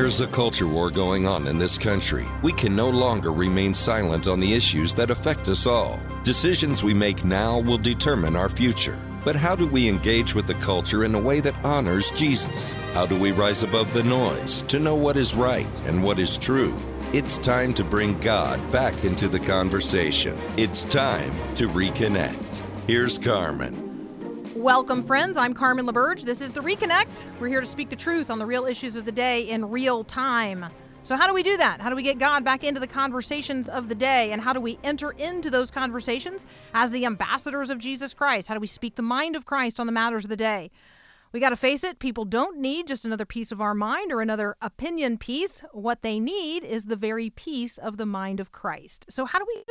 There's a culture war going on in this country. We can no longer remain silent on the issues that affect us all. Decisions we make now will determine our future. But how do we engage with the culture in a way that honors Jesus? How do we rise above the noise to know what is right and what is true? It's time to bring God back into the conversation. It's time to reconnect. Here's Carmen. Welcome, friends. I'm Carmen LaBerge. This is The Reconnect. We're here to speak the truth on the real issues of the day in real time. So how do we do that? How do we get God back into the conversations of the day? And how do we enter into those conversations as the ambassadors of Jesus Christ? How do we speak the mind of Christ on the matters of the day? We got to face it. People don't need just another piece of our mind or another opinion piece. What they need is the very piece of the mind of Christ. So how do we...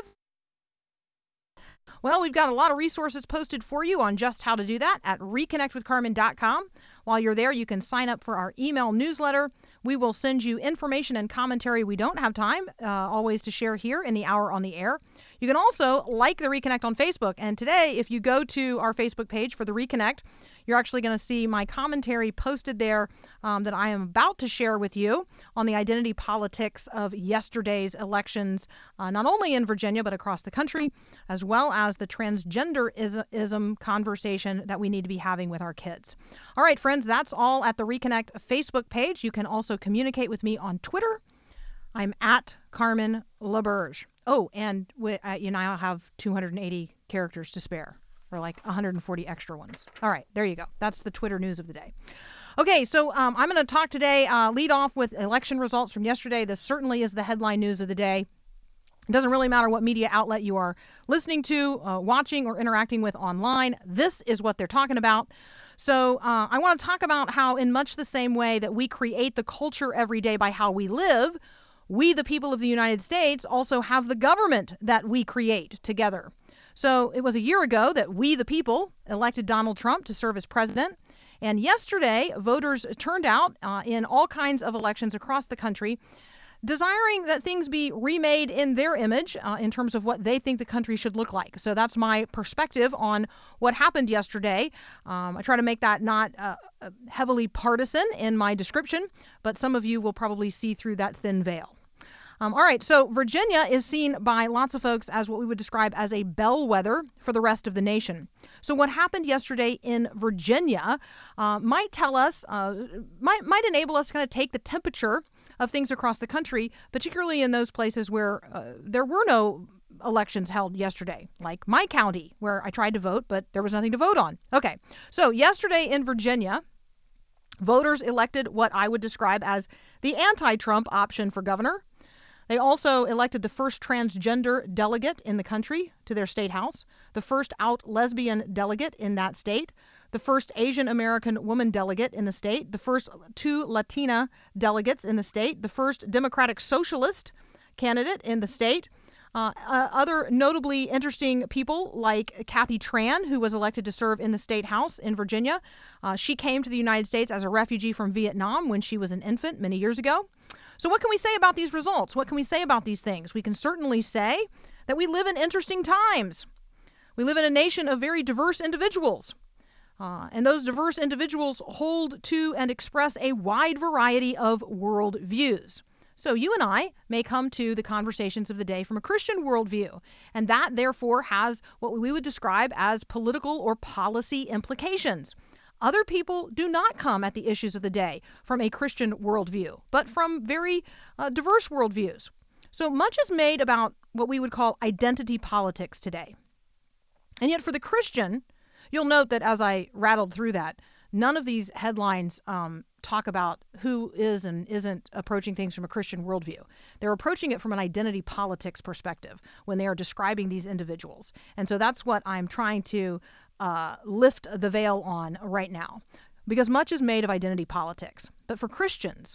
Well, we've got a lot of resources posted for you on just how to do that at reconnectwithcarmen.com. While you're there, you can sign up for our email newsletter. We will send you information and commentary we don't have time always to share here in the Hour on the Air. You can also like The Reconnect on Facebook. And today, if you go to our Facebook page for The Reconnect, you're actually going to see my commentary posted there that I am about to share with you on the identity politics of yesterday's elections, not only in Virginia, but across the country, as well as the transgenderism conversation that we need to be having with our kids. All right, friends, that's all at the Reconnect Facebook page. You can also communicate with me on Twitter. I'm at Carmen LaBerge. Oh, and I have 280 characters to spare, or like 140 extra ones. All right, there you go. That's the Twitter news of the day. Okay, so I'm going to talk today, lead off with election results from yesterday. This certainly is the headline news of the day. It doesn't really matter what media outlet you are listening to, watching, or interacting with online. This is what they're talking about. So I want to talk about how, in much the same way that we create the culture every day by how we live, we, the people of the United States, also have the government that we create together. So it was a year ago that we, the people, elected Donald Trump to serve as president. And yesterday, voters turned out in all kinds of elections across the country, desiring that things be remade in their image in terms of what they think the country should look like. So that's my perspective on what happened yesterday. I try to make that not heavily partisan in my description, but some of you will probably see through that thin veil. All right, so Virginia is seen by lots of folks as what we would describe as a bellwether for the rest of the nation. So what happened yesterday in Virginia might tell us, might enable us to kind of take the temperature of things across the country, particularly in those places where there were no elections held yesterday, like my county, where I tried to vote, but there was nothing to vote on. Okay, so yesterday in Virginia, voters elected what I would describe as the anti-Trump option for governor. They also elected the first transgender delegate in the country to their state house, the first out lesbian delegate in that state, the first Asian American woman delegate in the state, the first 2 Latina delegates in the state, the first Democratic Socialist candidate in the state. Other notably interesting people like Kathy Tran, who was elected to serve in the state house in Virginia. She came to the United States as a refugee from Vietnam when she was an infant many years ago. So what can we say about these results? What can we say about these things? We can certainly say that we live in interesting times. We live in a nation of very diverse individuals. And those diverse individuals hold to and express a wide variety of worldviews. So you and I may come to the conversations of the day from a Christian worldview, and that therefore has what we would describe as political or policy implications. Other people do not come at the issues of the day from a Christian worldview, but from very diverse worldviews. So much is made about what we would call identity politics today. And yet for the Christian, you'll note that as I rattled through that, none of these headlines talk about who is and isn't approaching things from a Christian worldview. They're approaching it from an identity politics perspective when they are describing these individuals. And so that's what I'm trying to lift the veil on right now, because much is made of identity politics. But for Christians,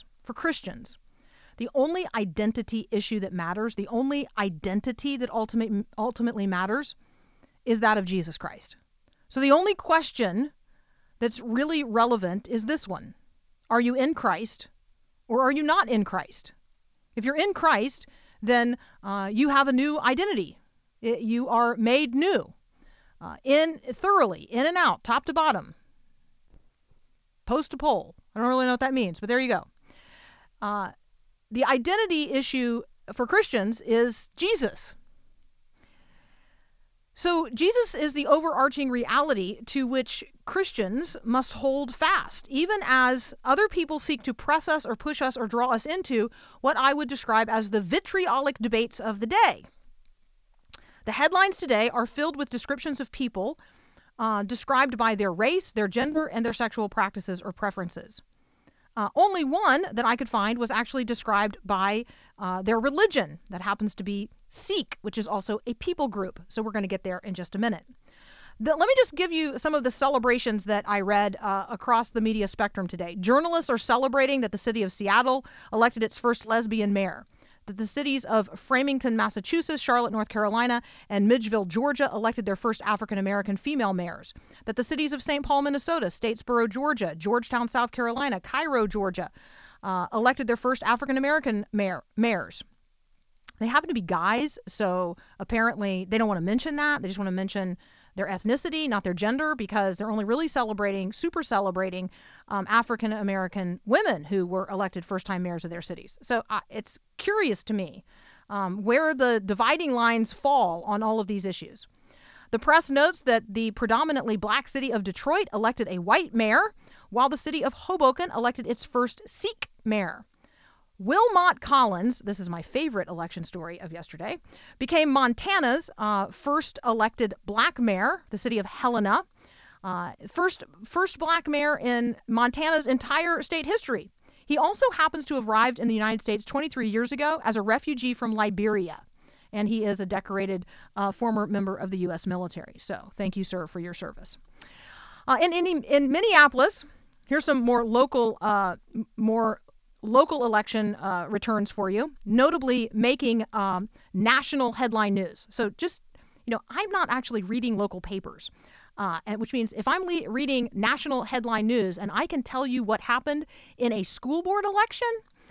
the only identity issue that matters, the only identity that ultimately matters, is that of Jesus Christ. So the only question that's really relevant is this one. Are you in Christ or are you not in Christ? If you're in Christ, then you have a new identity. You are made new. Thoroughly, in and out, top to bottom, post to pole. I don't really know what that means, but there you go. The identity issue for Christians is Jesus. So Jesus is the overarching reality to which Christians must hold fast, even as other people seek to press us or push us or draw us into what I would describe as the vitriolic debates of the day. The headlines today are filled with descriptions of people described by their race, their gender, and their sexual practices or preferences. Only one that I could find was actually described by their religion. That happens to be Sikh, which is also a people group. So we're going to get there in just a minute. Let me just give you some of the celebrations that I read across the media spectrum today. Journalists are celebrating that the city of Seattle elected its first lesbian mayor, that the cities of Framingham, Massachusetts, Charlotte, North Carolina, and Midgeville, Georgia elected their first African-American female mayors, that the cities of St. Paul, Minnesota, Statesboro, Georgia, Georgetown, South Carolina, Cairo, Georgia, elected their first African-American mayors. They happen to be guys, so apparently they don't want to mention that. They just want to mention their ethnicity, not their gender, because they're only really super celebrating African-American women who were elected first-time mayors of their cities. So it's curious to me where the dividing lines fall on all of these issues. The press notes that the predominantly black city of Detroit elected a white mayor, while the city of Hoboken elected its first Sikh mayor. Wilmot Collins, this is my favorite election story of yesterday, became Montana's first elected black mayor, the city of Helena. First black mayor in Montana's entire state history. He also happens to have arrived in the United States 23 years ago as a refugee from Liberia. And he is a decorated former member of the U.S. military. So thank you, sir, for your service. In Minneapolis, here's some more local election returns for you, notably making national headline news. So just, I'm not actually reading local papers, which means if I'm reading national headline news and I can tell you what happened in a school board election,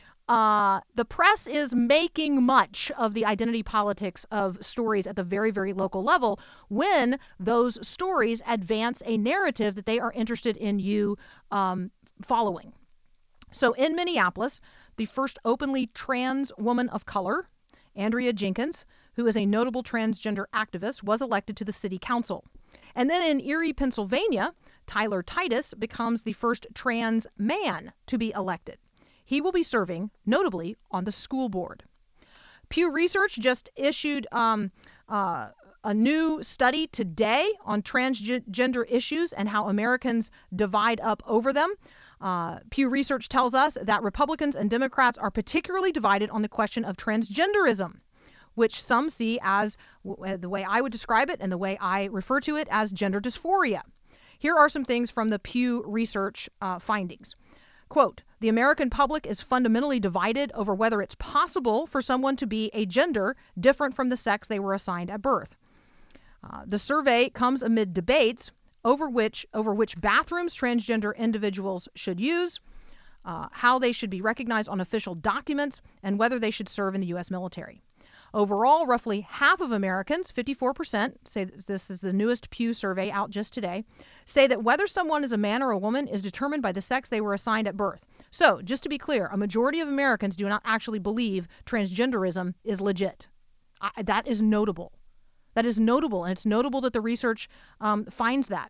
the press is making much of the identity politics of stories at the very, very local level when those stories advance a narrative that they are interested in you following. So in Minneapolis, the first openly trans woman of color, Andrea Jenkins, who is a notable transgender activist, was elected to the city council. And then in Erie, Pennsylvania, Tyler Titus becomes the first trans man to be elected. He will be serving, notably, on the school board. Pew Research just issued a new study today on transgender issues and how Americans divide up over them. Pew Research tells us that Republicans and Democrats are particularly divided on the question of transgenderism, which some see as, the way I would describe it and the way I refer to it, as gender dysphoria. Here are some things from the Pew Research findings. Quote, the American public is fundamentally divided over whether it's possible for someone to be a gender different from the sex they were assigned at birth. The survey comes amid debates over which bathrooms transgender individuals should use, how they should be recognized on official documents, and whether they should serve in the U.S. military. Overall, roughly half of Americans, 54%, say this is the newest Pew survey out just today, say that whether someone is a man or a woman is determined by the sex they were assigned at birth. So, just to be clear, a majority of Americans do not actually believe transgenderism is legit. That is notable. That is notable, and it's notable that the research finds that.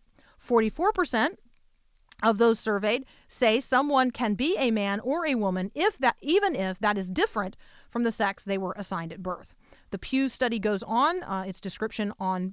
44% of those surveyed say someone can be a man or a woman even if that is different from the sex they were assigned at birth. The Pew study goes on, its description on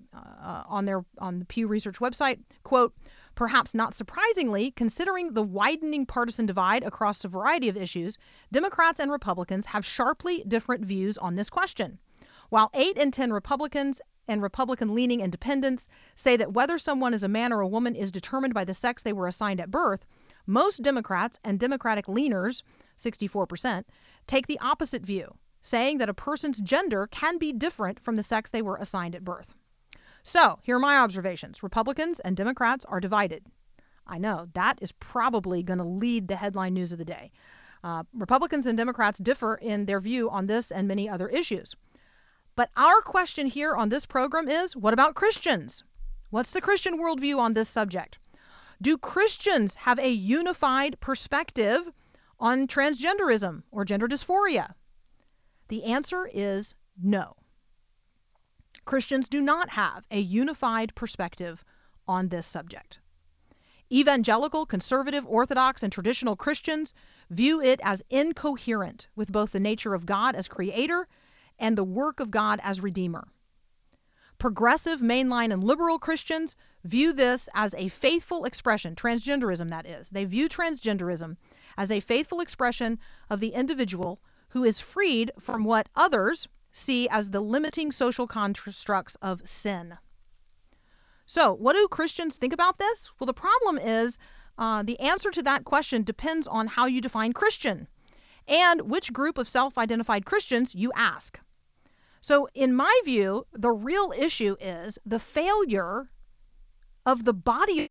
the Pew Research website, quote, perhaps not surprisingly, considering the widening partisan divide across a variety of issues, Democrats and Republicans have sharply different views on this question. While 8 in 10 Republicans and Republican-leaning independents say that whether someone is a man or a woman is determined by the sex they were assigned at birth, most Democrats and Democratic leaners, 64%, take the opposite view, saying that a person's gender can be different from the sex they were assigned at birth. So, here are my observations. Republicans and Democrats are divided. I know, that is probably going to lead the headline news of the day. Republicans and Democrats differ in their view on this and many other issues. But our question here on this program is, what about Christians? What's the Christian worldview on this subject? Do Christians have a unified perspective on transgenderism or gender dysphoria? The answer is no. Christians do not have a unified perspective on this subject. Evangelical, conservative, Orthodox, and traditional Christians view it as incoherent with both the nature of God as creator and the work of God as redeemer. Progressive, mainline, and liberal Christians view this as a faithful expression, transgenderism that is. They view transgenderism as a faithful expression of the individual who is freed from what others see as the limiting social constructs of sin. So, what do Christians think about this? Well, the problem is the answer to that question depends on how you define Christian and which group of self-identified Christians you ask. So, in my view, the real issue is the failure of the body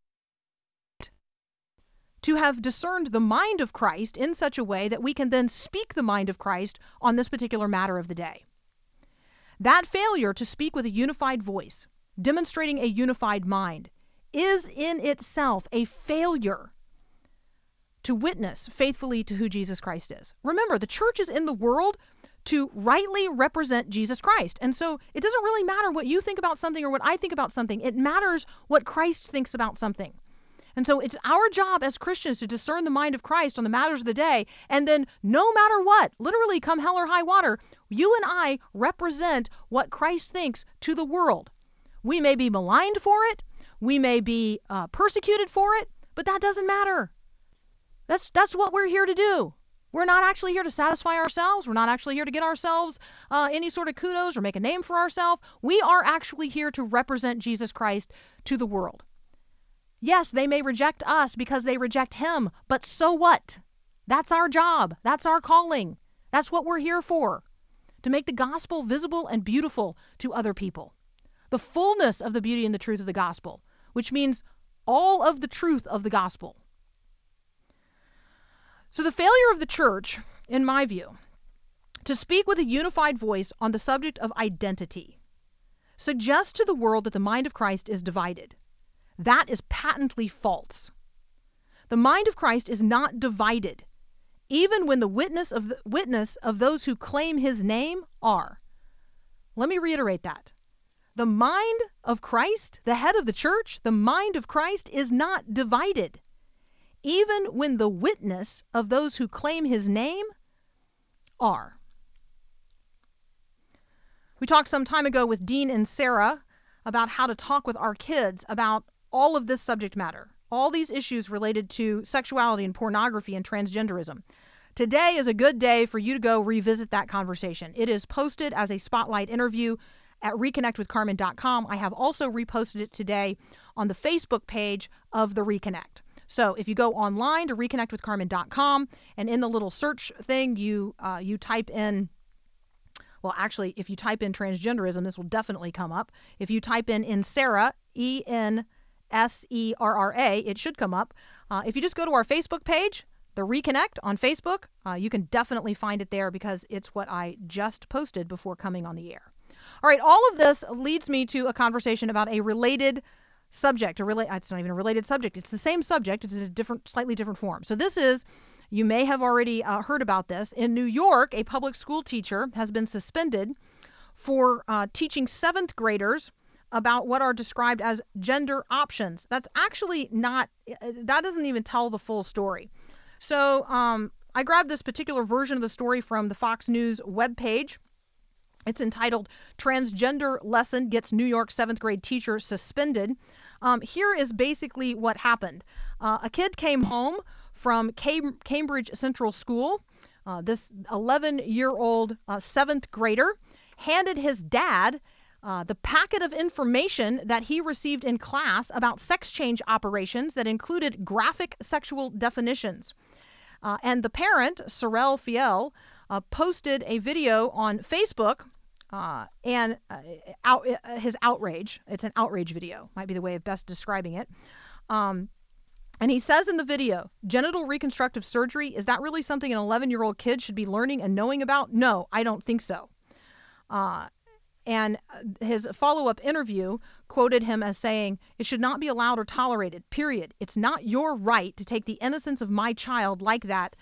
to have discerned the mind of Christ in such a way that we can then speak the mind of Christ on this particular matter of the day. That failure to speak with a unified voice, demonstrating a unified mind, is in itself a failure to witness faithfully to who Jesus Christ is. Remember, the church is in the world to rightly represent Jesus Christ. And so it doesn't really matter what you think about something or what I think about something. It matters what Christ thinks about something. And so it's our job as Christians to discern the mind of Christ on the matters of the day, and then no matter what, literally come hell or high water, you and I represent what Christ thinks to the world. We may be maligned for it, we may be persecuted for it, but that doesn't matter. That's what we're here to do. We're not actually here to satisfy ourselves. We're not actually here to get ourselves any sort of kudos or make a name for ourselves. We are actually here to represent Jesus Christ to the world. Yes, they may reject us because they reject him, but so what? That's our job. That's our calling. That's what we're here for, to make the gospel visible and beautiful to other people. The fullness of the beauty and the truth of the gospel, which means all of the truth of the gospel. So the failure of the church, in my view, to speak with a unified voice on the subject of identity suggests to the world that the mind of Christ is divided. That is patently false. The mind of Christ is not divided, even when the witness of those who claim his name are. Let me reiterate that. The mind of Christ, the head of the church, the mind of Christ is not divided, even when the witness of those who claim his name are. We talked some time ago with Dean and Sarah about how to talk with our kids about all of this subject matter, all these issues related to sexuality and pornography and transgenderism. Today is a good day for you to go revisit that conversation. It is posted as a spotlight interview at reconnectwithcarmen.com. I have also reposted it today on the Facebook page of the Reconnect. So if you go online to reconnectwithcarmen.com and in the little search thing you type in, well, actually, if you type in transgenderism, this will definitely come up. If you type in Sarah, ENSERRA, it should come up. If you just go to our Facebook page, The Reconnect on Facebook, you can definitely find it there because it's what I just posted before coming on the air. All right, all of this leads me to a conversation about a related subject. It's not even a related subject. It's the same subject. It's in a slightly different form. So this is, you may have already heard about this. In New York, a public school teacher has been suspended for teaching 7th graders about what are described as gender options. That's actually not, that doesn't even tell the full story. So I grabbed this particular version of the story from the Fox News webpage. It's entitled, Transgender Lesson Gets New York 7th Grade Teacher Suspended. Here is basically what happened. A kid came home from Cambridge Central School. This 11-year-old 7th grader handed his dad the packet of information that he received in class about sex change operations that included graphic sexual definitions. And the parent, Sorel Fiel, posted a video on Facebook and his outrage. It's an outrage video, might be the way of best describing it. And he says in the video, genital reconstructive surgery, is that really something an 11-year-old kid should be learning and knowing about? No, I don't think so. And his follow-up interview quoted him as saying, it should not be allowed or tolerated, period. It's not your right to take the innocence of my child like that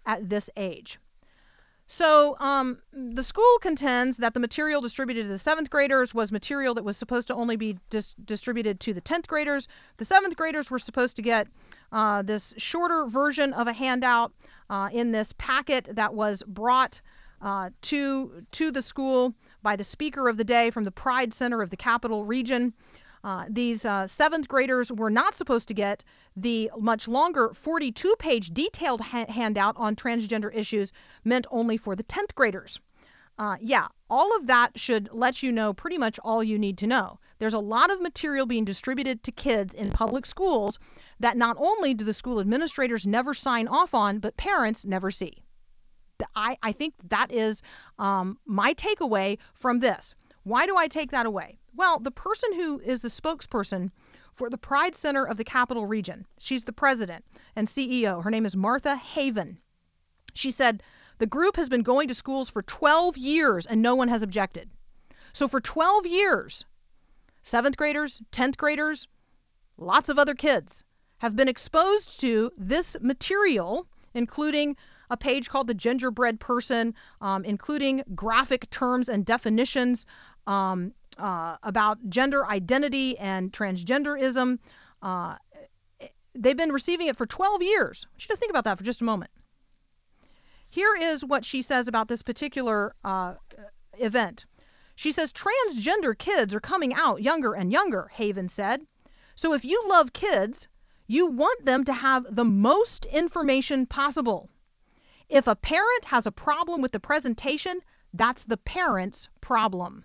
at this age. So the school contends that the material distributed to the 7th graders was material that was supposed to only be distributed to the 10th graders. The 7th graders were supposed to get this shorter version of a handout in this packet that was brought to the school by the speaker of the day from the Pride Center of the Capital Region. These 7th graders were not supposed to get the much longer 42-page detailed handout on transgender issues meant only for the 10th graders. All of that should let you know pretty much all you need to know. There's a lot of material being distributed to kids in public schools that not only do the school administrators never sign off on, but parents never see. I think that is my takeaway from this. Why do I take that away? Well, the person who is the spokesperson for the Pride Center of the Capital Region, she's the president and CEO. Her name is Martha Haven. She said, the group has been going to schools for 12 years and no one has objected. So for 12 years, 7th graders, 10th graders, lots of other kids have been exposed to this material, including a page called The Gingerbread Person, including graphic terms and definitions about gender identity and transgenderism. They've been receiving it for 12 years. I want you to think about that for just a moment. Here is what she says about this particular event. She says, transgender kids are coming out younger and younger, Haven said. So if you love kids, you want them to have the most information possible. If a parent has a problem with the presentation, that's the parent's problem.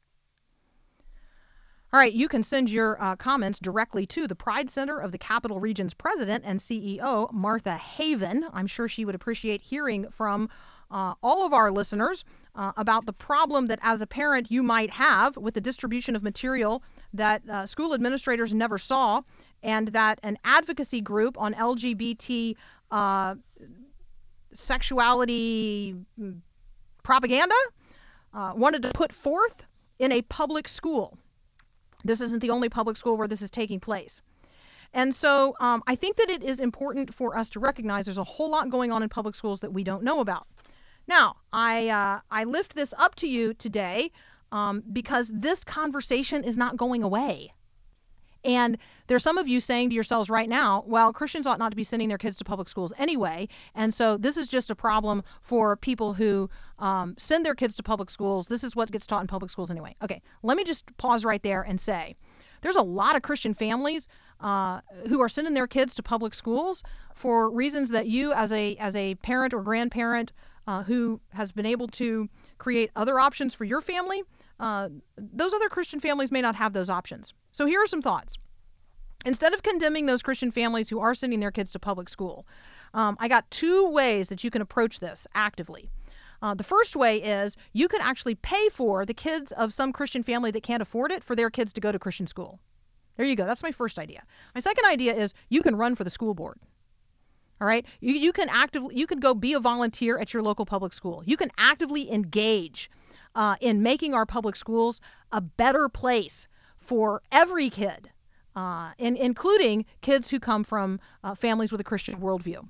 All right, you can send your comments directly to the Pride Center of the Capital Region's president and CEO, Martha Haven. I'm sure she would appreciate hearing from all of our listeners about the problem that as a parent you might have with the distribution of material that school administrators never saw, and that an advocacy group on LGBT sexuality propaganda wanted to put forth in a public school. This isn't the only public school where this is taking place. And so I think that it is important for us to recognize there's a whole lot going on in public schools that we don't know about. Now, I lift this up to you today because this conversation is not going away. And there's some of you saying to yourselves right now, well, Christians ought not to be sending their kids to public schools anyway, and so this is just a problem for people who send their kids to public schools. This is what gets taught in public schools anyway. Okay, let me just pause right there and say, there's a lot of Christian families who are sending their kids to public schools for reasons that you as a parent or grandparent who has been able to create other options for your family, those other Christian families may not have those options. So here are some thoughts. Instead of condemning those Christian families who are sending their kids to public school, I got two ways that you can approach this actively. The first way is you can actually pay for the kids of some Christian family that can't afford it for their kids to go to Christian school. There you go. That's my first idea. My second idea is you can run for the school board. All right. You can go be a volunteer at your local public school. You can actively engage in making our public schools a better place for every kid, including kids who come from families with a Christian worldview.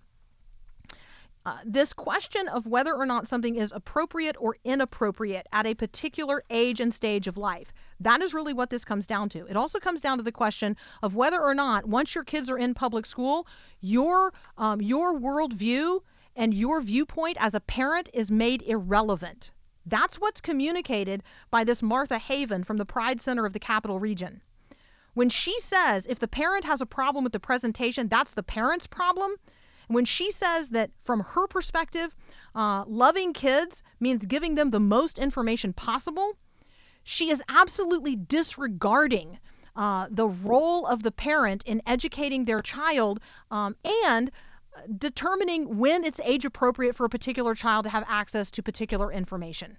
This question of whether or not something is appropriate or inappropriate at a particular age and stage of life, that is really what this comes down to. It also comes down to the question of whether or not, once your kids are in public school, your worldview and your viewpoint as a parent is made irrelevant. That's what's communicated by this Martha Haven from the Pride Center of the Capital Region. When she says if the parent has a problem with the presentation, that's the parent's problem. When she says that from her perspective, loving kids means giving them the most information possible, she is absolutely disregarding the role of the parent in educating their child and determining when it's age appropriate for a particular child to have access to particular information.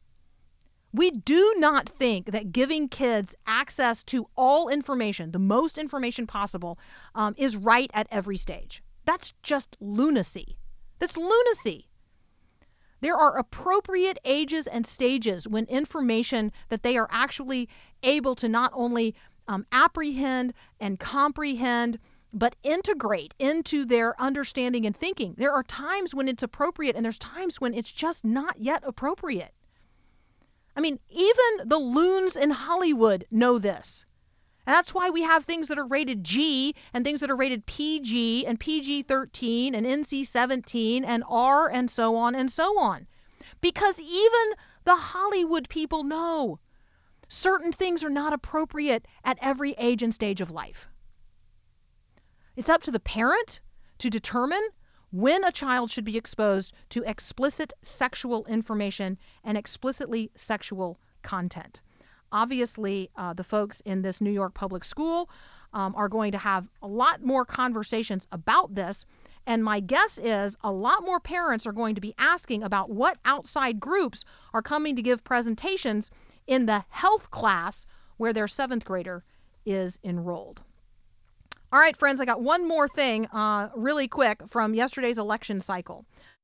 We do not think that giving kids access to all information, the most information possible, is right at every stage. That's just lunacy. That's lunacy. There are appropriate ages and stages when information that they are actually able to not only apprehend and comprehend but integrate into their understanding and thinking. There are times when it's appropriate, and there's times when it's just not yet appropriate. I mean, even the loons in Hollywood know this. And that's why we have things that are rated G and things that are rated PG and PG-13 and NC-17 and R and so on and so on. Because even the Hollywood people know certain things are not appropriate at every age and stage of life. It's up to the parent to determine when a child should be exposed to explicit sexual information and explicitly sexual content. Obviously, the folks in this New York public school are going to have a lot more conversations about this, and my guess is a lot more parents are going to be asking about what outside groups are coming to give presentations in the health class where their 7th grader is enrolled. All right, friends, I got one more thing really quick from yesterday's election cycle.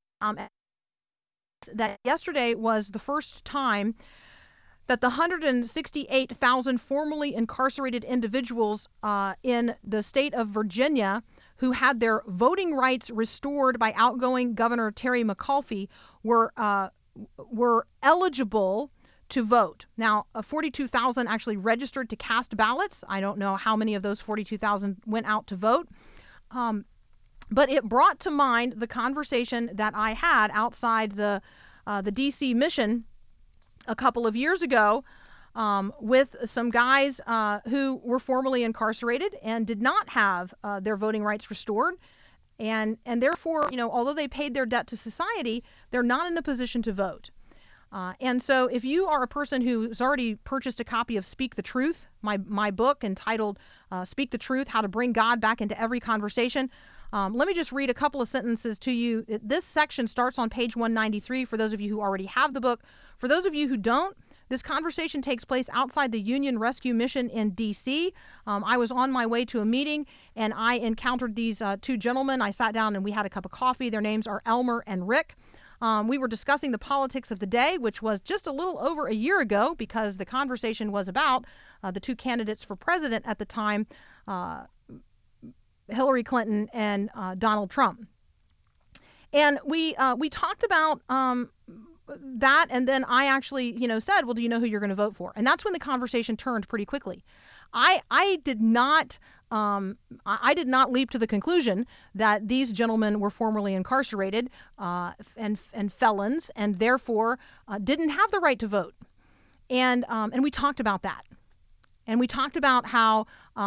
That yesterday was the first time that the 168,000 formerly incarcerated individuals in the state of Virginia who had their voting rights restored by outgoing Governor Terry McAuliffe were eligible to vote. Now, 42,000 actually registered to cast ballots. I don't know how many of those 42,000 went out to vote. But it brought to mind the conversation that I had outside the D.C. mission a couple of years ago with some guys who were formerly incarcerated and did not have their voting rights restored. And therefore, although they paid their debt to society, they're not in a position to vote. And so if you are a person who's already purchased a copy of Speak the Truth, my book entitled Speak the Truth, How to Bring God Back into Every Conversation, let me just read a couple of sentences to you. This section starts on page 193 for those of you who already have the book. For those of you who don't, this conversation takes place outside the Union Rescue Mission in D.C. I was on my way to a meeting, and I encountered these two gentlemen. I sat down and we had a cup of coffee. Their names are Elmer and Rick. We were discussing the politics of the day, which was just a little over a year ago because the conversation was about the two candidates for president at the time, Hillary Clinton and Donald Trump. And we talked about that, and then I actually, said, well, do you know who you're going to vote for? And that's when the conversation turned pretty quickly. I did not leap to the conclusion that these gentlemen were formerly incarcerated and felons, and therefore didn't have the right to vote. And we talked about that, and we talked about how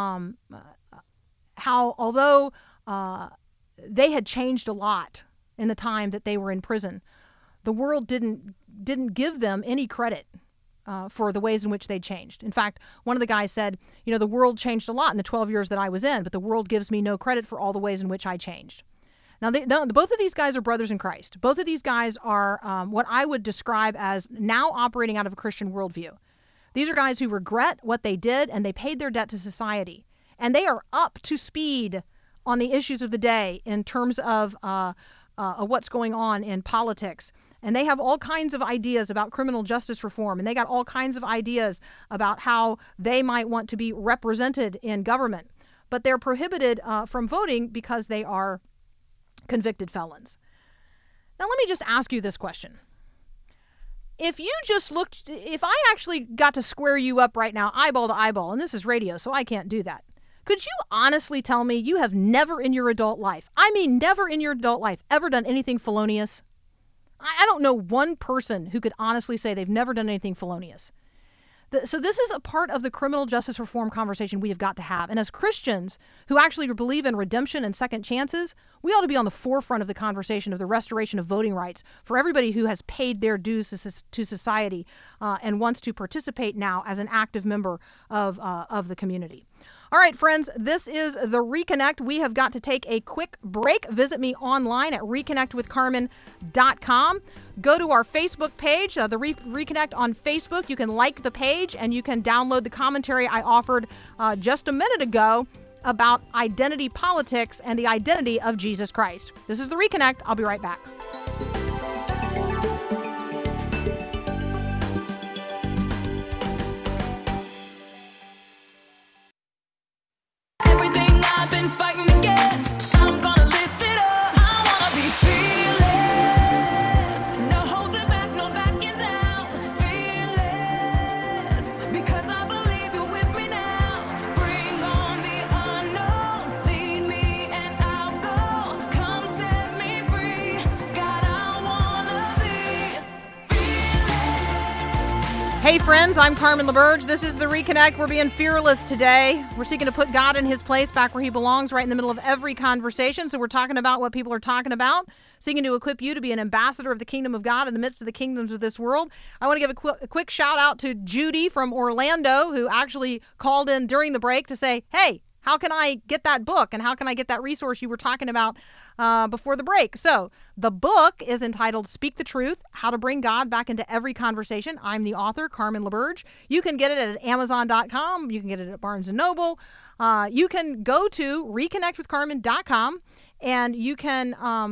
although they had changed a lot in the time that they were in prison, the world didn't give them any credit for the ways in which they changed. In fact, one of the guys said, the world changed a lot in the 12 years that I was in, but the world gives me no credit for all the ways in which I changed. Now, both of these guys are brothers in Christ. Both of these guys are what I would describe as now operating out of a Christian worldview. These are guys who regret what they did, and they paid their debt to society. And they are up to speed on the issues of the day in terms of what's going on in politics. And they have all kinds of ideas about criminal justice reform, and they got all kinds of ideas about how they might want to be represented in government. But they're prohibited from voting because they are convicted felons. Now, let me just ask you this question. If I actually got to square you up right now, eyeball to eyeball, and this is radio, so I can't do that, could you honestly tell me you have never in your adult life, never in your adult life, ever done anything felonious? I don't know one person who could honestly say they've never done anything felonious. So this is a part of the criminal justice reform conversation we have got to have. And as Christians who actually believe in redemption and second chances, we ought to be on the forefront of the conversation of the restoration of voting rights for everybody who has paid their dues to society and wants to participate now as an active member of the community. All right, friends, this is The Reconnect. We have got to take a quick break. Visit me online at reconnectwithcarmen.com. Go to our Facebook page, the Reconnect on Facebook. You can like the page, and you can download the commentary I offered just a minute ago about identity politics and the identity of Jesus Christ. This is The Reconnect. I'll be right back. I've been fighting Hey friends, I'm Carmen LaBerge. This is The Reconnect. We're being fearless today. We're seeking to put God in his place back where he belongs, right in the middle of every conversation. So we're talking about what people are talking about, seeking to equip you to be an ambassador of the kingdom of God in the midst of the kingdoms of this world. I want to give a quick shout out to Judy from Orlando, who actually called in during the break to say, hey, how can I get that book and how can I get that resource you were talking about before the break? So the book is entitled Speak the Truth, How to Bring God Back into Every Conversation. I'm the author, Carmen LaBerge. You can get it at Amazon.com. You can get it at Barnes & Noble. You can go to reconnectwithcarmen.com and you can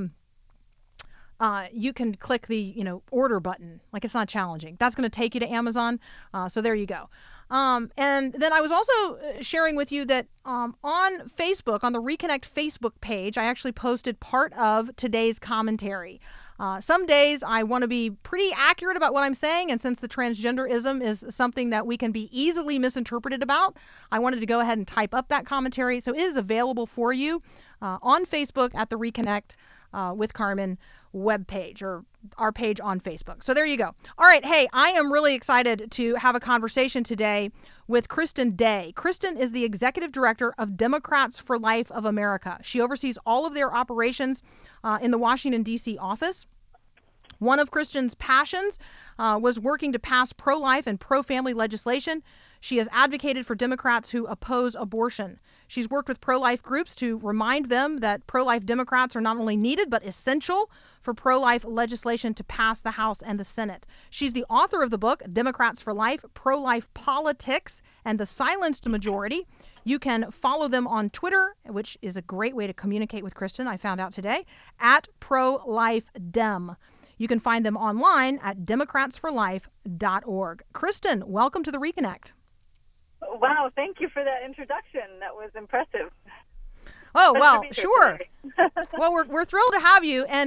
click the order button. Like, it's not challenging. That's going to take you to Amazon. So there you go. And then I was also sharing with you that on Facebook, on the Reconnect Facebook page, I actually posted part of today's commentary. Some days I want to be pretty accurate about what I'm saying, and since the transgenderism is something that we can be easily misinterpreted about, I wanted to go ahead and type up that commentary. So it is available for you on Facebook at the Reconnect with Carmen webpage, or our page on Facebook. So there you go. All right. Hey, I am really excited to have a conversation today with Kristen Day. Kristen is the executive director of Democrats for Life of America. She oversees all of their operations in the Washington, D.C. office. One of Kristen's passions was working to pass pro-life and pro-family legislation. She has advocated for Democrats who oppose abortion. She's worked with pro-life groups to remind them that pro-life Democrats are not only needed, but essential for pro-life legislation to pass the House and the Senate. She's the author of the book, Democrats for Life, Pro-Life Politics, and the Silenced Majority. You can follow them on Twitter, which is a great way to communicate with Kristen, I found out today, at ProLifeDem. You can find them online at democratsforlife.org. Kristen, welcome to the Reconnect. Wow, thank you for that introduction. That was impressive. Oh, well, sure. Well, we're thrilled to have you, and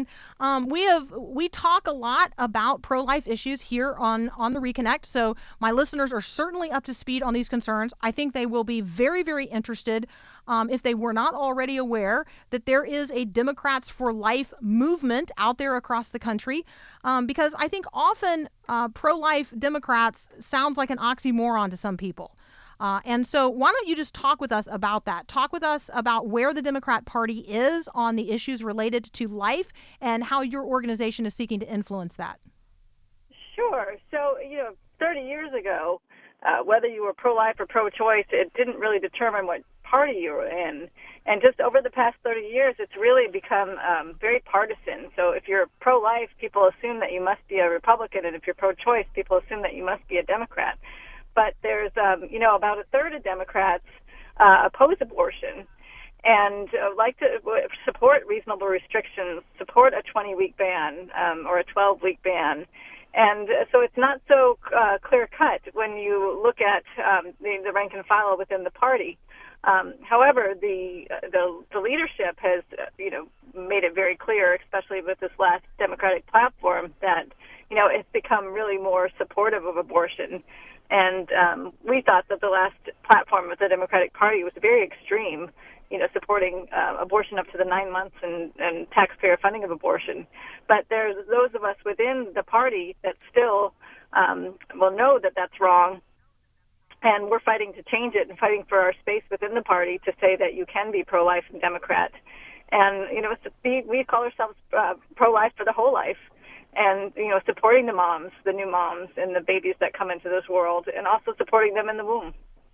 we talk a lot about pro-life issues here on the Reconnect. So my listeners are certainly up to speed on these concerns. I think they will be very, very interested, if they were not already aware, that there is a Democrats for Life movement out there across the country, because I think often pro-life Democrats sounds like an oxymoron to some people. And so why don't you just talk with us about that? Talk with us about where the Democrat Party is on the issues related to life and how your organization is seeking to influence that. Sure. So, 30 years ago, whether you were pro-life or pro-choice, it didn't really determine what party you were in. And just over the past 30 years, it's really become very partisan. So if you're pro-life, people assume that you must be a Republican, and if you're pro-choice, people assume that you must be a Democrat. But there's, about a third of Democrats oppose abortion and like to support reasonable restrictions, support a 20-week ban or a 12-week ban. And so it's not so clear-cut when you look at the rank and file within the party. However, the leadership has, made it very clear, especially with this last Democratic platform, that, it's become really more supportive of abortion. And we thought that the last platform of the Democratic Party was very extreme, supporting abortion up to the 9 months and taxpayer funding of abortion. But there's those of us within the party that still will know that that's wrong. And we're fighting to change it and fighting for our space within the party to say that you can be pro-life and Democrat. And, we call ourselves pro-life for the whole life. And, supporting the moms, the new moms, and the babies that come into this world, and also supporting them in the womb.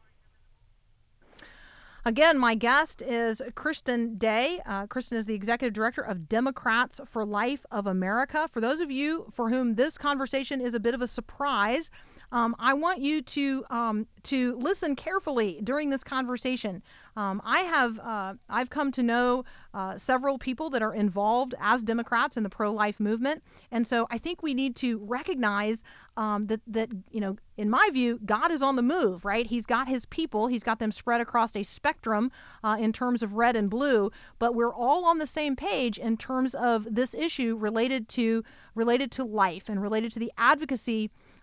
Again, my guest is Kristen Day. Kristen is the executive director of Democrats for Life of America. For those of you for whom this conversation is a bit of a surprise, I want you to listen carefully during this conversation. I've come to know several people that are involved as Democrats in the pro-life movement, and so I think we need to recognize that in my view, God is on the move, right? He's got his people, he's got them spread across a spectrum in terms of red and blue, but we're all on the same page in terms of this issue related to life and related to the advocacy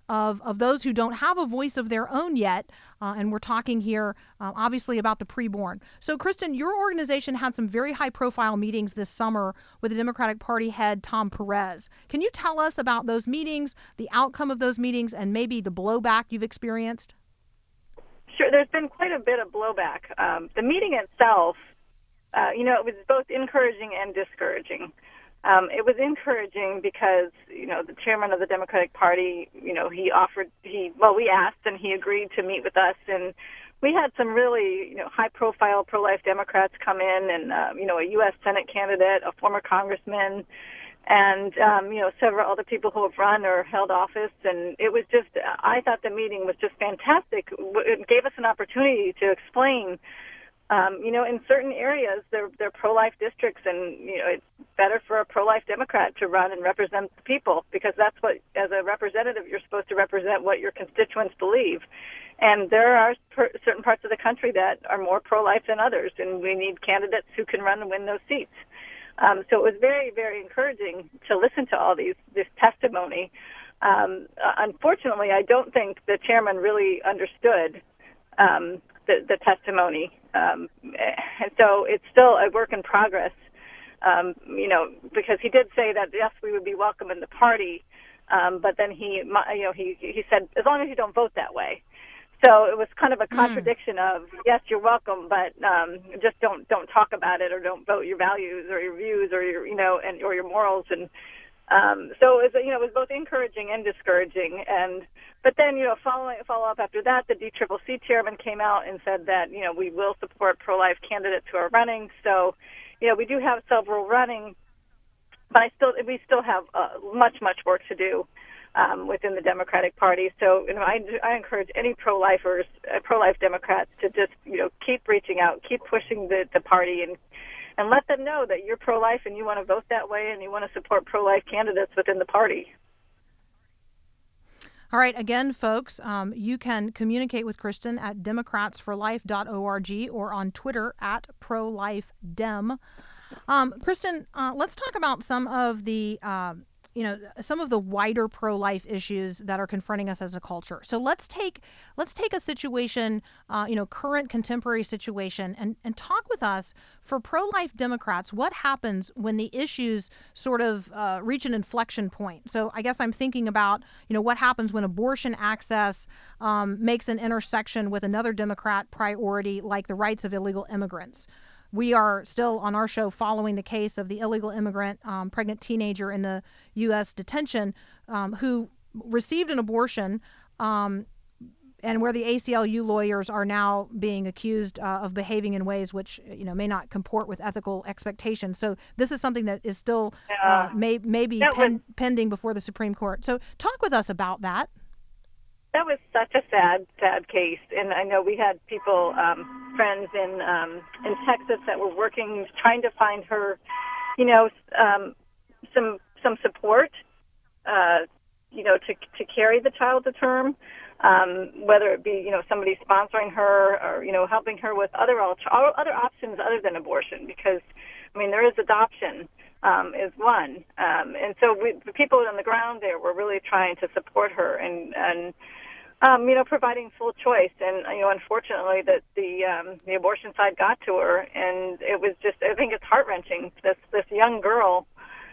of those who don't have a voice of their own yet. And we're talking here, obviously, about the preborn. So, Kristen, your organization had some very high-profile meetings this summer with the Democratic Party head, Tom Perez. Can you tell us about those meetings, the outcome of those meetings, and maybe the blowback you've experienced? Sure. There's been quite a bit of blowback. The meeting itself, it was both encouraging and discouraging. It was encouraging because, the chairman of the Democratic Party, we asked and he agreed to meet with us. And we had some really, high-profile pro-life Democrats come in and, a U.S. Senate candidate, a former congressman, and, several other people who have run or held office. And it was just, I thought the meeting was just fantastic. It gave us an opportunity to explain in certain areas, they're pro-life districts, and, it's better for a pro-life Democrat to run and represent the people, because that's what, as a representative, you're supposed to represent what your constituents believe. And there are certain parts of the country that are more pro-life than others, and we need candidates who can run and win those seats. So it was very, very encouraging to listen to this testimony. Unfortunately, I don't think the chairman really understood the testimony. And so it's still a work in progress, because he did say that, yes, we would be welcome in the party, but then he said, as long as you don't vote that way. So it was kind of a contradiction of, yes, you're welcome, but just don't talk about it, or don't vote your values or your views or your, or your morals. And so it was both encouraging and discouraging. But then, follow up after that, the DCCC chairman came out and said that, we will support pro-life candidates who are running. So, we do have several running, but we still have much work to do within the Democratic Party. So, I encourage any pro-life Democrats to just, keep reaching out, keep pushing the party, and let them know that you're pro-life and you want to vote that way and you want to support pro-life candidates within the party. All right. Again, folks, you can communicate with Kristen at democratsforlife.org or on Twitter at prolifedem. Kristen, let's talk about some of the wider pro-life issues that are confronting us as a culture. So let's take a situation, current contemporary situation, and talk with us. For pro-life Democrats, what happens when the issues sort of reach an inflection point? So I guess I'm thinking about, what happens when abortion access makes an intersection with another Democrat priority, like the rights of illegal immigrants. We are still on our show following the case of the illegal immigrant, pregnant teenager in the U.S. detention who received an abortion, and where the ACLU lawyers are now being accused of behaving in ways which may not comport with ethical expectations. So this is something that is still maybe pending before the Supreme Court. So talk with us about that. That was such a sad case, and I know we had people, friends in Texas that were working, trying to find her, some support, to carry the child to term, whether it be somebody sponsoring her or helping her with other options other than abortion, because there is adoption. Is one, and so the people on the ground there were really trying to support her and providing full choice. And unfortunately, that the abortion side got to her, and it was just, I think it's heart-wrenching. This young girl,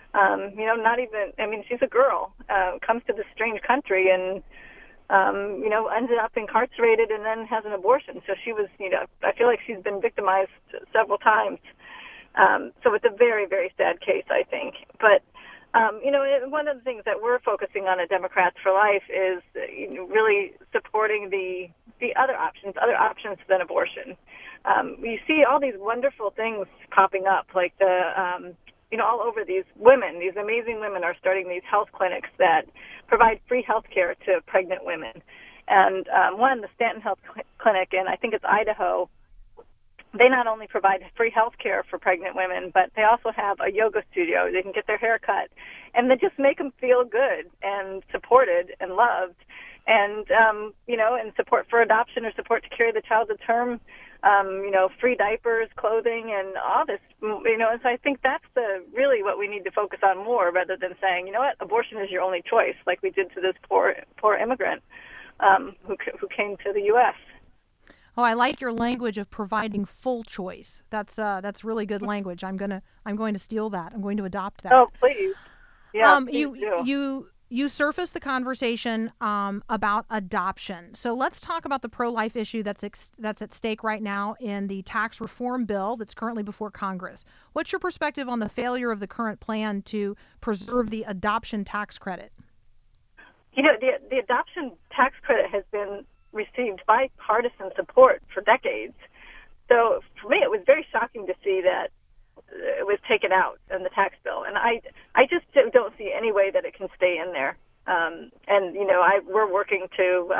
she's a girl, comes to this strange country and ended up incarcerated and then has an abortion. So she was, I feel like she's been victimized several times. So it's a very, very sad case, I think. But, one of the things that we're focusing on at Democrats for Life is really supporting the other options than abortion. You see all these wonderful things popping up, like all over these amazing women are starting these health clinics that provide free health care to pregnant women. And the Stanton Health Clinic, and I think it's Idaho, they not only provide free health care for pregnant women, but they also have a yoga studio. They can get their hair cut, and they just make them feel good and supported and loved. And, and support for adoption or support to carry the child to term. free diapers, clothing, and all this, and so I think that's really what we need to focus on more, rather than saying, you know what, abortion is your only choice, like we did to this poor immigrant who came to the U.S. Oh, I like your language of providing full choice. That's really good language. I'm going to steal that. I'm going to adopt that. Oh, please. Yeah, please do. You surfaced the conversation about adoption. So let's talk about the pro-life issue that's at stake right now in the tax reform bill that's currently before Congress. What's your perspective on the failure of the current plan to preserve the adoption tax credit? The adoption tax credit has been received bipartisan support for decades. So for me, it was very shocking to see that it was taken out in the tax bill, and I just don't see any way that it can stay in there. We're working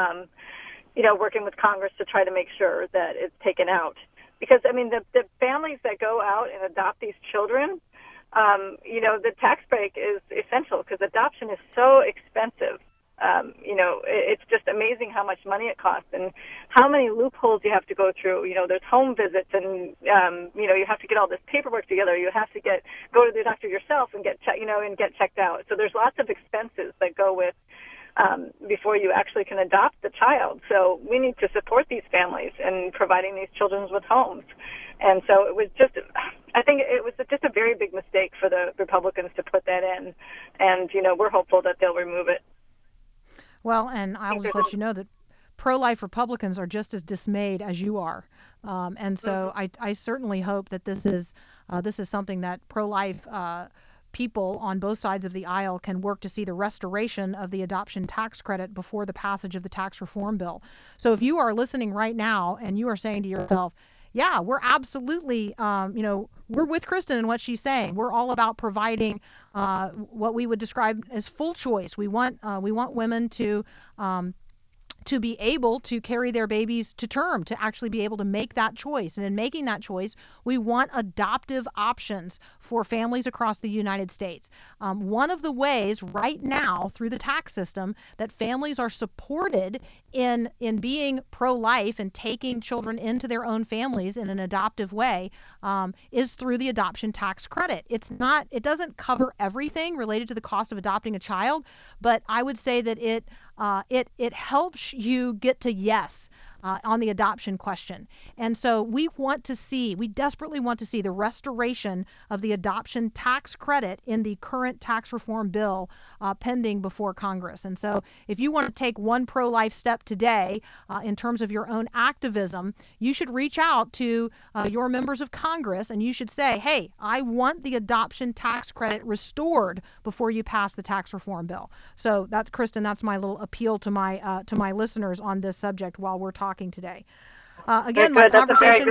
working with Congress to try to make sure that it's taken out, because the families that go out and adopt these children, the tax break is essential because adoption is so expensive. It's just amazing how much money it costs and how many loopholes you have to go through. There's home visits and, you have to get all this paperwork together. You have to go to the doctor yourself and get checked out. So there's lots of expenses that go with before you actually can adopt the child. So we need to support these families in providing these children with homes. And so I think it was just a very big mistake for the Republicans to put that in. And, we're hopeful that they'll remove it. Well, and I'll just let you know that pro-life Republicans are just as dismayed as you are, and so I certainly hope that this is something that pro-life people on both sides of the aisle can work to see the restoration of the adoption tax credit before the passage of the tax reform bill. So if you are listening right now and you are saying to yourself, yeah, we're absolutely, we're with Kristen in what she's saying. We're all about providing what we would describe as full choice. We want women to be able to carry their babies to term, to actually be able to make that choice. And in making that choice, we want adoptive options for families across the United States. One of the ways right now through the tax system that families are supported in being pro-life and taking children into their own families in an adoptive way is through the adoption tax credit. It doesn't cover everything related to the cost of adopting a child, but I would say that it helps you get to yes on the adoption question. And so we desperately want to see the restoration of the adoption tax credit in the current tax reform bill pending before Congress. And so if you want to take one pro-life step today in terms of your own activism, you should reach out to your members of Congress and you should say, hey, I want the adoption tax credit restored before you pass the tax reform bill. So Kristen, that's my little appeal to my listeners on this subject while we're talking today. Again, my conversation.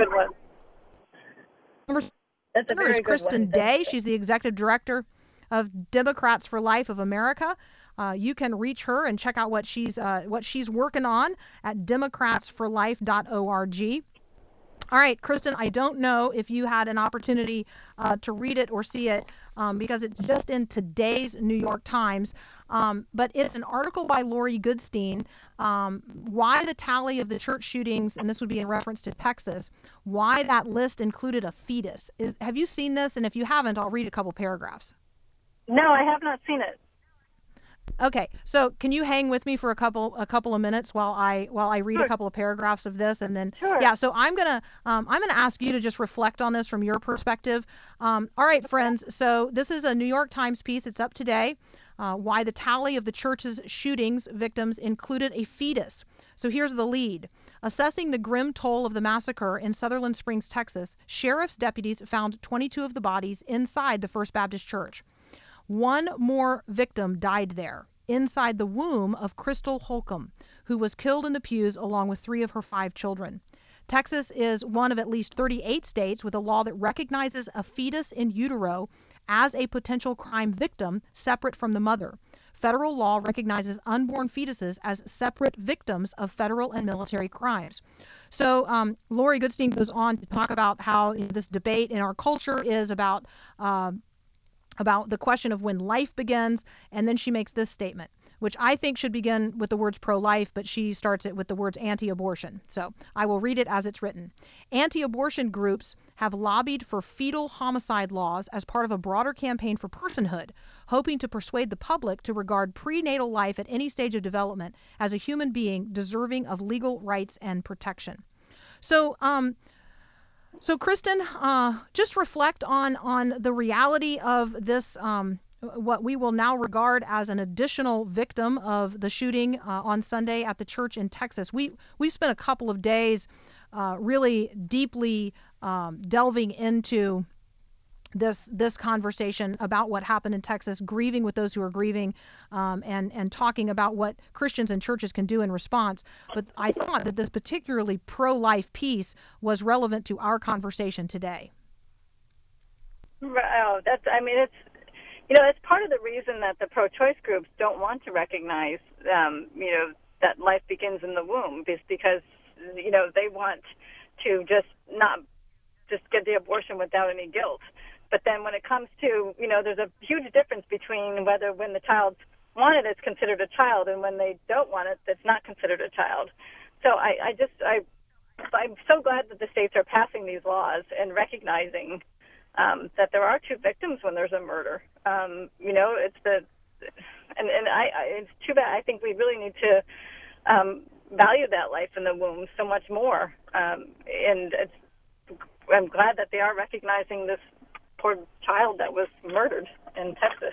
That's a very good one. Is Kristen Day. She's the executive director of Democrats for Life of America. You can reach her and check out what she's working on at democratsforlife.org. All right, Kristen, I don't know if you had an opportunity to read it or see it because it's just in today's New York Times, but it's an article by Lori Goodstein, why the tally of the church shootings, and this would be in reference to Texas, why that list included a fetus. Have you seen this? And if you haven't, I'll read a couple paragraphs. No, I have not seen it. Okay, so can you hang with me for a couple of minutes while I read Sure. a couple of paragraphs of this, and then Sure. yeah. So I'm gonna ask you to just reflect on this from your perspective. All right, friends. So this is a New York Times piece. It's up today. Why the tally of the church's shootings victims included a fetus. So here's the lead. Assessing the grim toll of the massacre in Sutherland Springs, Texas, sheriff's deputies found 22 of the bodies inside the First Baptist Church. One more victim died there, inside the womb of Crystal Holcomb, who was killed in the pews along with 3 of her 5 children. Texas is one of at least 38 states with a law that recognizes a fetus in utero as a potential crime victim separate from the mother. Federal law recognizes unborn fetuses as separate victims of federal and military crimes. So Lori Goodstein goes on to talk about how this debate in our culture is about the question of when life begins, and then she makes this statement. which I think should begin with the words pro-life, but she starts it with the words anti-abortion. So I will read it as it's written. Anti-abortion groups have lobbied for fetal homicide laws as part of a broader campaign for personhood, hoping to persuade the public to regard prenatal life at any stage of development as a human being deserving of legal rights and protection. So, Kristen, just reflect on the reality of this, what we will now regard as an additional victim of the shooting on Sunday at the church in Texas. We spent a couple of days really deeply delving into this conversation about what happened in Texas, grieving with those who are grieving, and talking about what Christians and churches can do in response. But I thought that this particularly pro-life piece was relevant to our conversation today. Oh, it's part of the reason that the pro-choice groups don't want to recognize, that life begins in the womb, is because, they want to just get the abortion without any guilt. But then when it comes to, there's a huge difference between when the child wanted it's considered a child, and when they don't want it, it's not considered a child. So I'm so glad that the states are passing these laws and recognizing that there are two victims when there's a murder. It's too bad. I think we really need to value that life in the womb so much more. And I'm glad that they are recognizing this poor child that was murdered in Texas.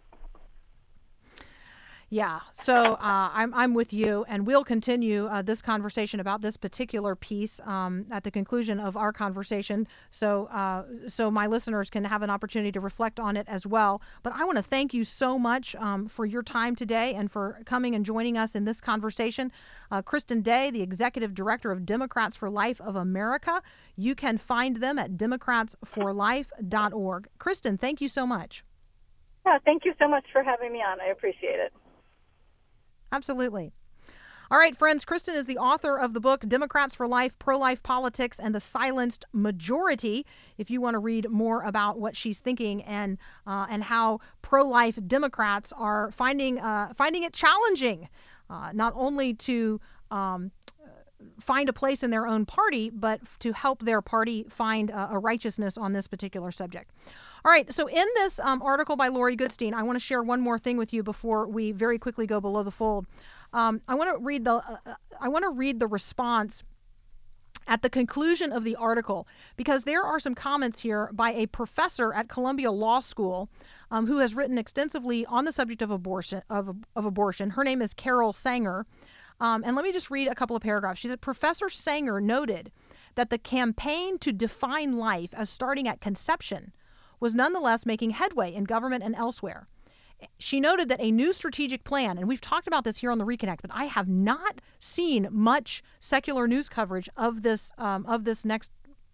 Yeah, so I'm with you, and we'll continue this conversation about this particular piece at the conclusion of our conversation, so my listeners can have an opportunity to reflect on it as well. But I want to thank you so much for your time today and for coming and joining us in this conversation. Kristen Day, the Executive Director of Democrats for Life of America. You can find them at democratsforlife.org. Kristen, thank you so much. Yeah, thank you so much for having me on. I appreciate it. Absolutely. All right, friends, Kristen is the author of the book Democrats for Life, Pro-Life Politics, and the Silenced Majority. If you want to read more about what she's thinking and how pro-life Democrats are finding it challenging, not only to find a place in their own party, but to help their party find a righteousness on this particular subject. All right, so in this article by Lori Goodstein, I want to share one more thing with you before we very quickly go below the fold. I want to read the response at the conclusion of the article, because there are some comments here by a professor at Columbia Law School who has written extensively on the subject of abortion. Her name is Carol Sanger. And let me just read a couple of paragraphs. She said, Professor Sanger noted that the campaign to define life as starting at conception was nonetheless making headway in government and elsewhere. She noted that a new strategic plan, and we've talked about this here on the Reconnect, but I have not seen much secular news coverage of this next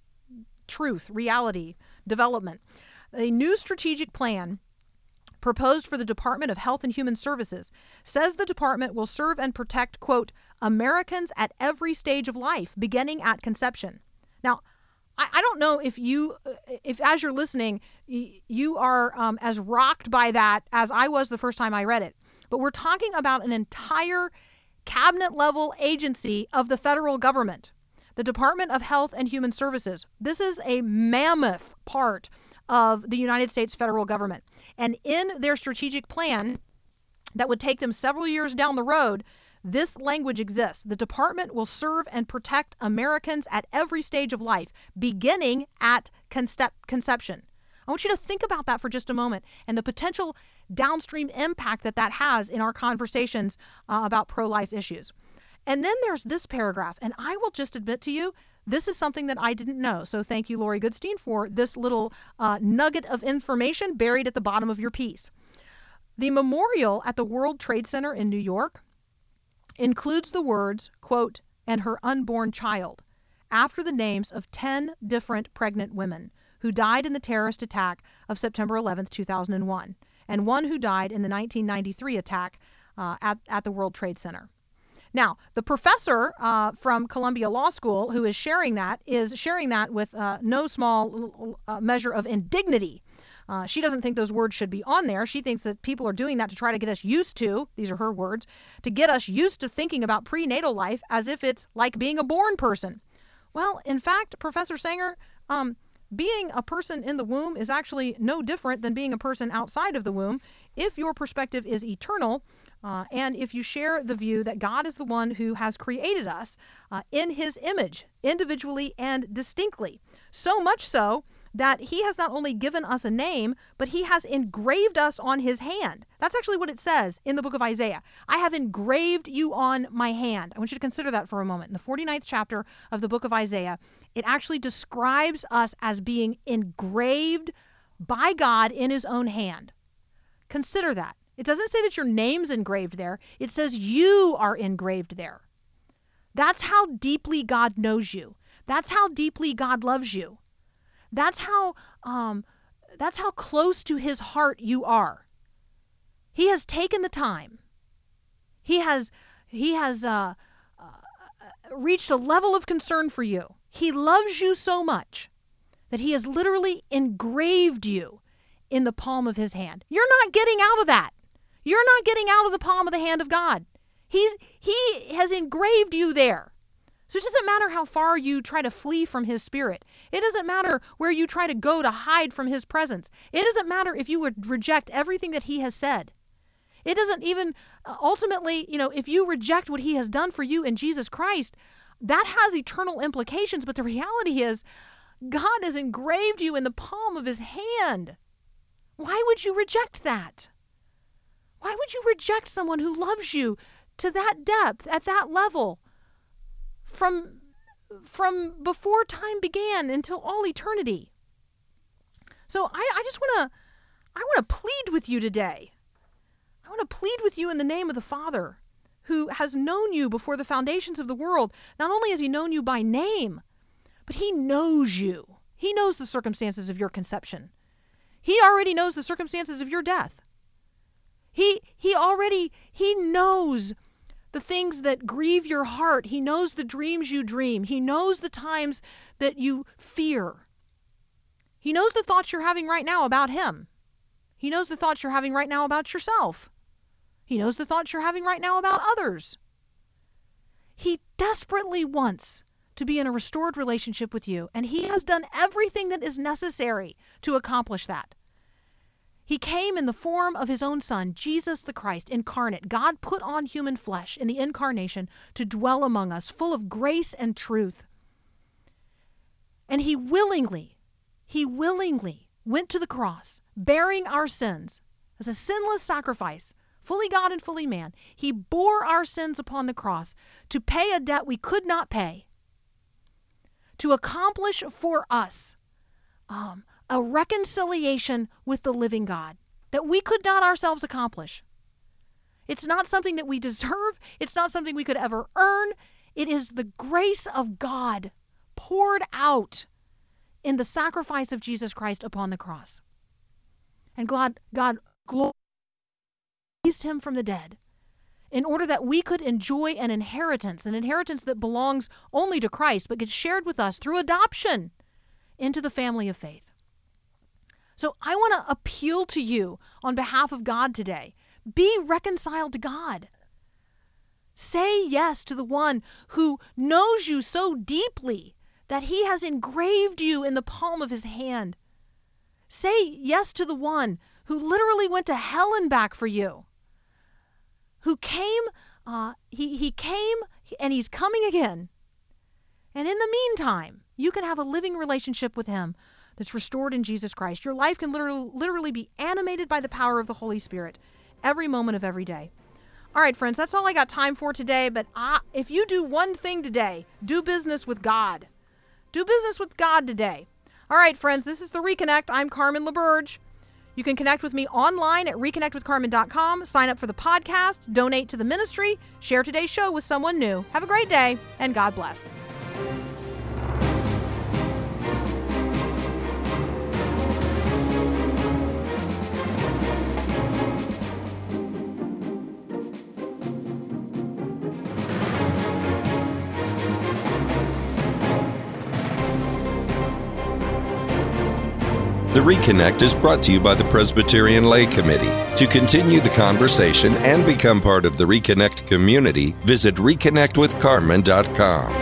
reality development. A new strategic plan proposed for the Department of Health and Human Services says the department will serve and protect, quote, Americans at every stage of life, beginning at conception. Now, I don't know if as you're listening, you are as rocked by that as I was the first time I read it. But we're talking about an entire cabinet-level agency of the federal government, the Department of Health and Human Services. This is a mammoth part of the United States federal government. And in their strategic plan that would take them several years down the road, this language exists. The department will serve and protect Americans at every stage of life, beginning at conception. I want you to think about that for just a moment and the potential downstream impact that has in our conversations about pro-life issues. And then there's this paragraph, and I will just admit to you, this is something that I didn't know. So thank you, Lori Goodstein, for this little nugget of information buried at the bottom of your piece. The memorial at the World Trade Center in New York includes the words, quote, and her unborn child, after the names of 10 different pregnant women who died in the terrorist attack of September 11th, 2001, and one who died in the 1993 attack at the World Trade Center. Now, the professor from Columbia Law School who is sharing that with no small measure of indignity, She doesn't think those words should be on there. She thinks that people are doing that to try to get us used to, these are her words, to get us used to thinking about prenatal life as if it's like being a born person. Well, in fact, Professor Sanger, being a person in the womb is actually no different than being a person outside of the womb if your perspective is eternal, and if you share the view that God is the one who has created us in his image, individually and distinctly. So much so that he has not only given us a name, but he has engraved us on his hand. That's actually what it says in the book of Isaiah. I have engraved you on my hand. I want you to consider that for a moment. In the 49th chapter of the book of Isaiah, it actually describes us as being engraved by God in his own hand. Consider that. It doesn't say that your name's engraved there. It says you are engraved there. That's how deeply God knows you. That's how deeply God loves you. That's how close to his heart you are. He has taken the time. He has reached a level of concern for you. He loves you so much that he has literally engraved you in the palm of his hand. You're not getting out of that. You're not getting out of the palm of the hand of God. He has engraved you there. So it doesn't matter how far you try to flee from his spirit. It doesn't matter where you try to go to hide from his presence. It doesn't matter if you would reject everything that he has said. It doesn't even, ultimately, if you reject what he has done for you in Jesus Christ, that has eternal implications. But the reality is, God has engraved you in the palm of his hand. Why would you reject that? Why would you reject someone who loves you to that depth, at that level? From before time began until all eternity. So I just want to plead with you today. I want to plead with you in the name of the Father, who has known you before the foundations of the world. Not only has he known you by name, but he knows you. He knows the circumstances of your conception. He already knows the circumstances of your death. He knows the things that grieve your heart. He knows the dreams you dream. He knows the times that you fear. He knows the thoughts you're having right now about him. He knows the thoughts you're having right now about yourself. He knows the thoughts you're having right now about others. He desperately wants to be in a restored relationship with you, and he has done everything that is necessary to accomplish that. He came in the form of his own Son, Jesus the Christ, incarnate. God put on human flesh in the incarnation to dwell among us, full of grace and truth. And he willingly went to the cross, bearing our sins as a sinless sacrifice, fully God and fully man. He bore our sins upon the cross to pay a debt we could not pay, to accomplish for us a reconciliation with the living God that we could not ourselves accomplish. It's not something that we deserve. It's not something we could ever earn. It is the grace of God poured out in the sacrifice of Jesus Christ upon the cross. And God raised him from the dead in order that we could enjoy an inheritance that belongs only to Christ, but gets shared with us through adoption into the family of faith. So I want to appeal to you on behalf of God today. Be reconciled to God. Say yes to the one who knows you so deeply that he has engraved you in the palm of his hand. Say yes to the one who literally went to hell and back for you, who came, he came and he's coming again. And in the meantime, you can have a living relationship with him that's restored in Jesus Christ. Your life can literally be animated by the power of the Holy Spirit every moment of every day. All right, friends, that's all I got time for today. But if you do one thing today, do business with God. Do business with God today. All right, friends, this is The Reconnect. I'm Carmen LaBerge. You can connect with me online at reconnectwithcarmen.com. Sign up for the podcast, donate to the ministry, share today's show with someone new. Have a great day, and God bless. The Reconnect is brought to you by the Presbyterian Lay Committee. To continue the conversation and become part of the Reconnect community, visit reconnectwithcarmen.com.